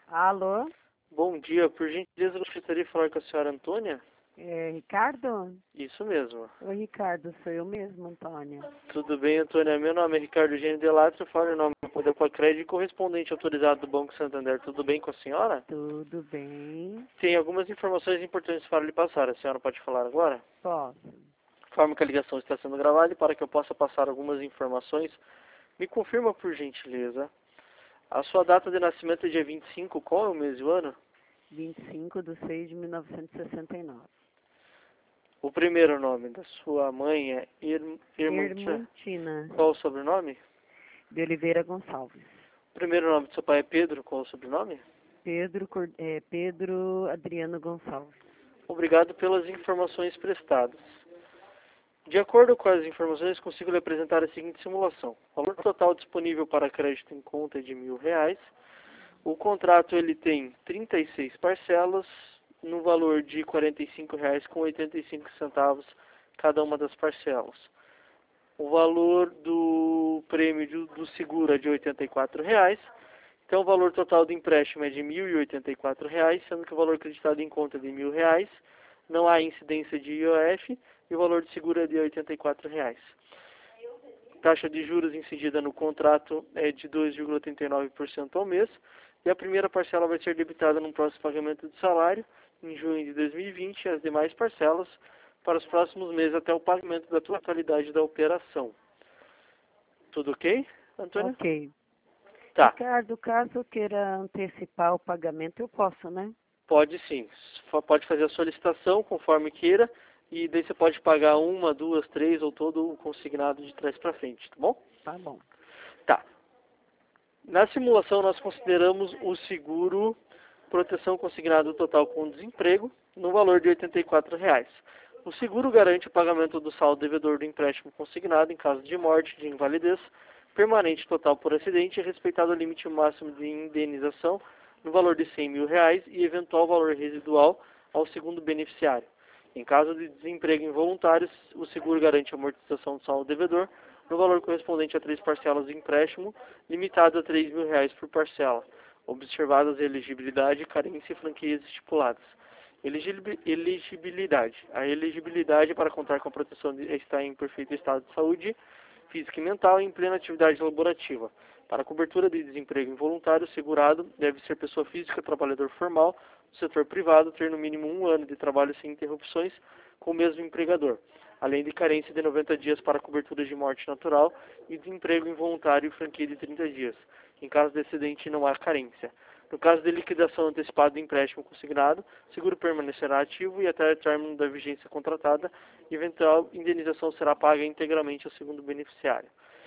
Alô? Bom dia, por gentileza eu gostaria de falar com a senhora Antônia? É, Ricardo? Isso mesmo. Oi, Ricardo, sou eu mesmo, Antônia. Tudo bem, Antônia? Meu nome é Ricardo Gênio Delatro, eu falo em nome do Poder para Crédito e correspondente autorizado do Banco Santander. Tudo bem com a senhora? Tudo bem? Tem algumas informações importantes para lhe passar. A senhora pode falar agora? Posso? Informo que a ligação está sendo gravada e para que eu possa passar algumas informações, me confirma por gentileza. A sua data de nascimento é dia 25, qual é o mês e o ano? 25/6/1969. O primeiro nome da sua mãe é Irmantina. Irmantina Qual o sobrenome? de Oliveira Gonçalves. O primeiro nome do seu pai é Pedro, qual o sobrenome? Pedro Adriano Gonçalves. Obrigado pelas informações prestadas. De acordo com as informações, consigo lhe apresentar a seguinte simulação. O valor total disponível para crédito em conta é de R$ 1.000. O contrato ele tem 36 parcelas, no valor de R$ 45,85 cada uma das parcelas. O valor do prêmio do seguro é de R$ 84,00. Então, o valor total do empréstimo é de R$ 1.084, sendo que o valor acreditado em conta é de R$ 1.000. Não há incidência de IOF e o valor de seguro é de R$ 84,00. Taxa de juros incidida no contrato é de 2,39% ao mês e a primeira parcela vai ser debitada no próximo pagamento de salário, em junho de 2020, e as demais parcelas para os próximos meses até o pagamento da totalidade da operação. Tudo ok, Antônia? Ok. Tá. Ricardo, caso eu queira antecipar o pagamento, eu posso, né? Pode sim. Pode fazer a solicitação conforme queira e daí você pode pagar uma, duas, três ou todo o consignado de trás para frente, tá bom? Tá bom. Tá. Na simulação nós consideramos o seguro proteção consignado total com desemprego no valor de R$ 84,00. O seguro garante o pagamento do saldo devedor do empréstimo consignado em caso de morte, de invalidez, permanente total por acidente, respeitado o limite máximo de indenização no valor de R$ 100.000 e eventual valor residual ao segundo beneficiário. Em caso de desemprego involuntário, o seguro garante a amortização do saldo devedor no valor correspondente a 3 parcelas de empréstimo, limitado a R$ 3.000 por parcela, observadas a elegibilidade, carência e franquias estipuladas. Elegibilidade. A elegibilidade para contar com a proteção está em perfeito estado de saúde física e mental e em plena atividade laborativa. Para a cobertura de desemprego involuntário, o segurado deve ser pessoa física, trabalhador formal, do setor privado, ter no mínimo 1 ano de trabalho sem interrupções com o mesmo empregador, além de carência de 90 dias para cobertura de morte natural e desemprego involuntário e franquia de 30 dias. Em caso de acidente, não há carência. No caso de liquidação antecipada do empréstimo consignado, o seguro permanecerá ativo e até o término da vigência contratada, eventual indenização será paga integralmente ao segundo beneficiário.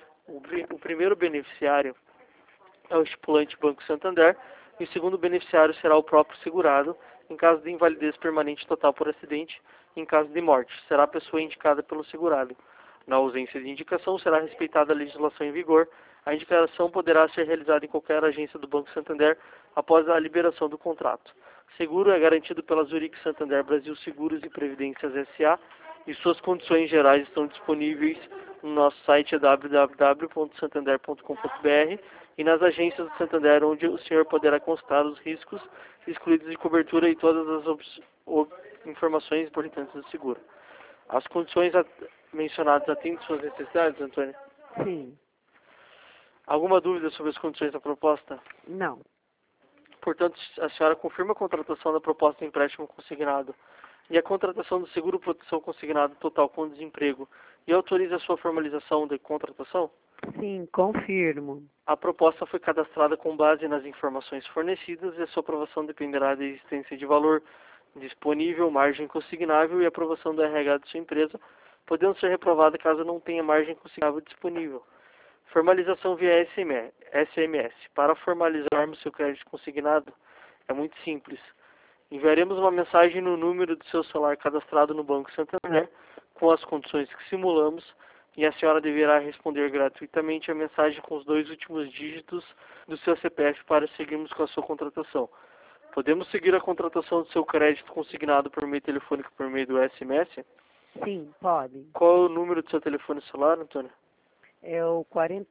O primeiro beneficiário é o estipulante Banco Santander e o segundo beneficiário será o próprio segurado, em caso de invalidez permanente total por acidente, em caso de morte, será a pessoa indicada pelo segurado. Na ausência de indicação, será respeitada a legislação em vigor. A indicação poderá ser realizada em qualquer agência do Banco Santander após a liberação do contrato. O seguro é garantido pela Zurich Santander Brasil Seguros e Previdências S.A. e suas condições gerais estão disponíveis no nosso site www.santander.com.br e nas agências do Santander, onde o senhor poderá constatar os riscos excluídos de cobertura e todas as informações importantes do seguro. As condições mencionadas atendem suas necessidades, Antônia? Sim. Alguma dúvida sobre as condições da proposta? Não. Portanto, a senhora confirma a contratação da proposta de empréstimo consignado e a contratação do seguro proteção consignado total com desemprego e autoriza a sua formalização de contratação? Sim, confirmo. A proposta foi cadastrada com base nas informações fornecidas e a sua aprovação dependerá da existência de valor disponível, margem consignável e aprovação do RH de sua empresa, podendo ser reprovada caso não tenha margem consignável disponível. Formalização via SMS. Para formalizarmos seu crédito consignado, é muito simples. Enviaremos uma mensagem no número do seu celular cadastrado no Banco Santander, com as condições que simulamos, e a senhora deverá responder gratuitamente a mensagem com os 2 últimos dígitos do seu CPF para seguirmos com a sua contratação. Podemos seguir a contratação do seu crédito consignado por meio telefônico por meio do SMS? Sim, pode. Qual é o número do seu telefone celular, Antônio? É o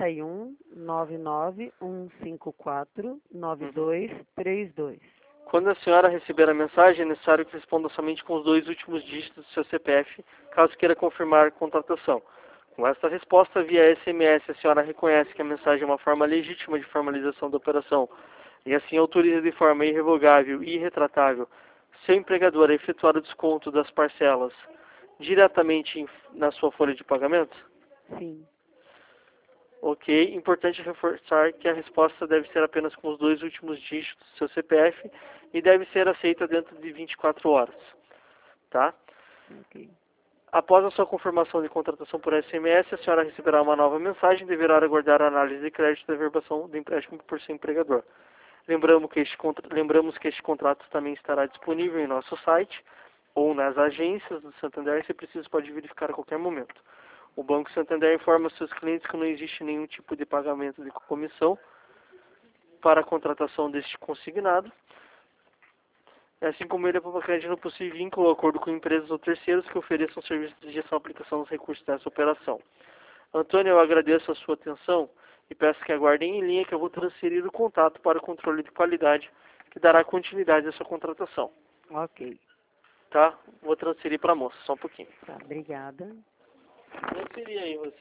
41 99 154 9232. Quando a senhora receber a mensagem, é necessário que responda somente com os 2 últimos dígitos do seu CPF, caso queira confirmar a contratação. Com esta resposta via SMS, a senhora reconhece que a mensagem é uma forma legítima de formalização da operação e assim autoriza de forma irrevogável e irretratável seu empregador a efetuar o desconto das parcelas diretamente na sua folha de pagamento? Sim. Ok, importante reforçar que a resposta deve ser apenas com os 2 últimos dígitos do seu CPF e deve ser aceita dentro de 24 horas, tá? Ok. Após a sua confirmação de contratação por SMS, a senhora receberá uma nova mensagem e deverá aguardar a análise de crédito da verbação do empréstimo por seu empregador. Lembramos que este contrato também estará disponível em nosso site ou nas agências do Santander, se preciso pode verificar a qualquer momento. O Banco Santander informa seus clientes que não existe nenhum tipo de pagamento de comissão para a contratação deste consignado, assim como ele aprova crédito no possível vínculo ou acordo com empresas ou terceiros que ofereçam serviços de gestão e aplicação dos recursos dessa operação. Antônio, eu agradeço a sua atenção e peço que aguardem em linha que eu vou transferir o contato para o controle de qualidade que dará continuidade à sua contratação. Ok. Tá? Vou transferir para a moça, só um pouquinho. Tá, obrigada. Transferir aí, você.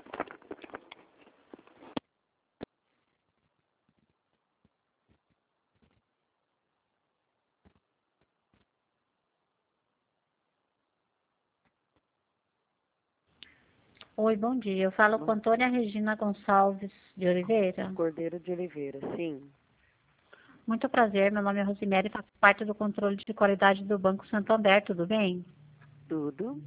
Oi, bom dia. Eu falo com Antônia Regina Gonçalves de Oliveira. Cordeiro de Oliveira, sim. Muito prazer, meu nome é Rosemary, faço parte do controle de qualidade do Banco Santander, tudo bem? Tudo.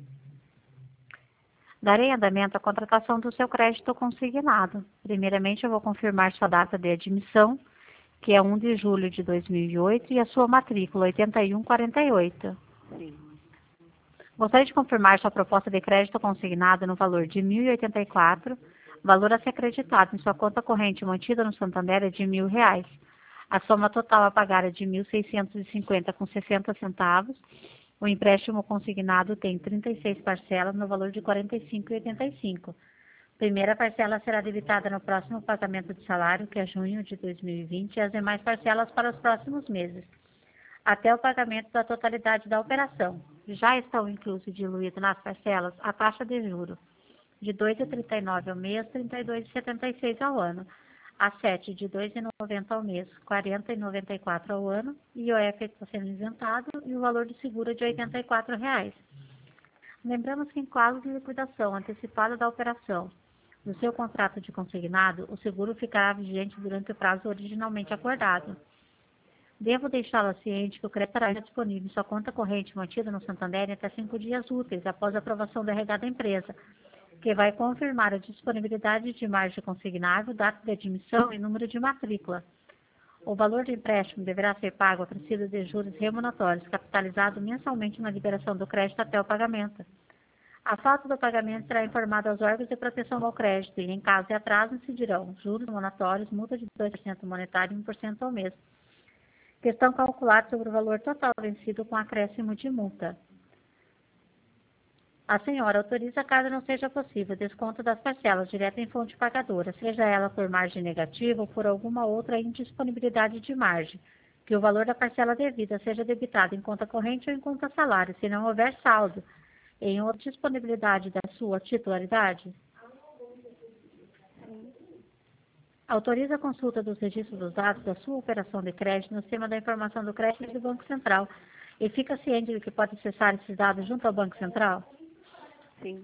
Darei andamento à contratação do seu crédito consignado. Primeiramente, eu vou confirmar sua data de admissão, que é 1 de julho de 2008, e a sua matrícula, 8148. Sim. Gostaria de confirmar sua proposta de crédito consignado no valor de R$ 1.084, valor a ser acreditado em sua conta corrente mantida no Santander é de R$ 1.000. A soma total a pagar é de R$ 1.650,60. O empréstimo consignado tem 36 parcelas no valor de R$ 45,85. Primeira parcela será debitada no próximo pagamento de salário, que é junho de 2020, e as demais parcelas para os próximos meses, até o pagamento da totalidade da operação. Já estão inclusos e diluídos nas parcelas a taxa de juros de 2,39 ao mês, 32,76 ao ano, a 7 de 2,90 ao mês, 40,94 ao ano, e o IOF está sendo isentado e o valor do seguro é de R$ 84. Lembramos que em caso de liquidação antecipada da operação no seu contrato de consignado, o seguro ficará vigente durante o prazo originalmente acordado. Devo deixá-la ciente que o crédito estará disponível em sua conta corrente mantida no Santander em até 5 dias úteis após a aprovação do RH da empresa, que vai confirmar a disponibilidade de margem consignável, data de admissão e número de matrícula. O valor do empréstimo deverá ser pago acrescido de juros remuneratórios, capitalizado mensalmente na liberação do crédito até o pagamento. A falta do pagamento será informada aos órgãos de proteção ao crédito e, em caso de atraso, incidirão juros remuneratórios, multa de 2% monetário e 1% ao mês, que estão calculados sobre o valor total vencido com acréscimo de multa. A senhora autoriza, caso não seja possível, desconto das parcelas direto em fonte pagadora, seja ela por margem negativa ou por alguma outra indisponibilidade de margem, que o valor da parcela devida seja debitado em conta corrente ou em conta salário, se não houver saldo, em outra disponibilidade da sua titularidade. Autoriza a consulta dos registros dos dados da sua operação de crédito no sistema da informação do crédito do Banco Central e fica ciente de que pode acessar esses dados junto ao Banco Central? Sim.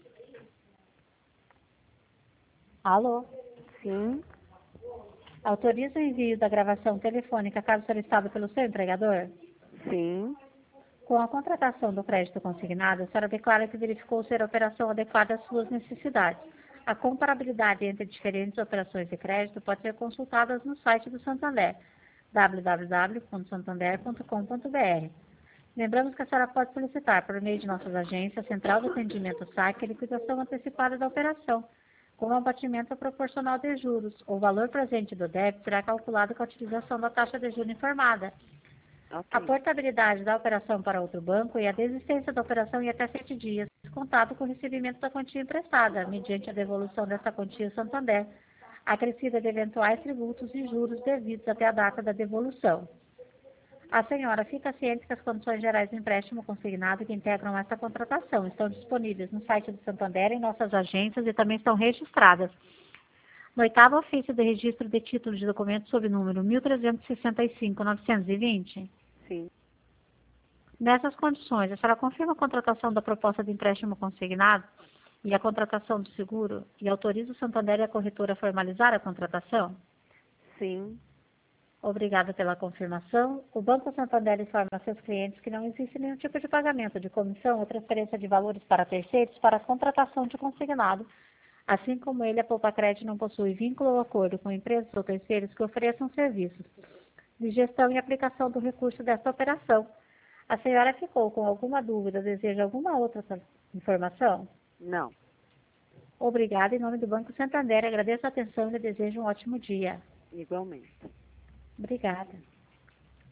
Alô? Sim. Autoriza o envio da gravação telefônica caso solicitado pelo seu empregador? Sim. Com a contratação do crédito consignado, a senhora declara que verificou ser a operação adequada às suas necessidades. A comparabilidade entre diferentes operações de crédito pode ser consultada no site do Santander, www.santander.com.br. Lembramos que a senhora pode solicitar, por meio de nossas agências, Central do Atendimento SAC, a liquidação antecipada da operação, com abatimento proporcional de juros. O valor presente do débito será calculado com a utilização da taxa de juros informada. A Ok. portabilidade da operação para outro banco e a desistência da operação em até 7 dias, descontado com o recebimento da quantia emprestada, mediante a devolução dessa quantia ao Santander, acrescida de eventuais tributos e juros devidos até a data da devolução. A senhora fica ciente que as condições gerais do empréstimo consignado que integram esta contratação estão disponíveis no site do Santander, em nossas agências e também estão registradas no 8º ofício de registro de títulos de documentos sob número 1365-920? Sim. Nessas condições, a senhora confirma a contratação da proposta de empréstimo consignado e a contratação do seguro e autoriza o Santander e a corretora a formalizar a contratação? Sim. Obrigada pela confirmação. O Banco Santander informa a seus clientes que não existe nenhum tipo de pagamento de comissão ou transferência de valores para terceiros para a contratação de consignado, assim como ele, a Poupa Crédito, não possui vínculo ou acordo com empresas ou terceiros que ofereçam serviços de gestão e aplicação do recurso desta operação. A senhora ficou com alguma dúvida, deseja alguma outra informação? Não. Obrigada. Em nome do Banco Santander, agradeço a atenção e lhe desejo um ótimo dia. Igualmente. Obrigada.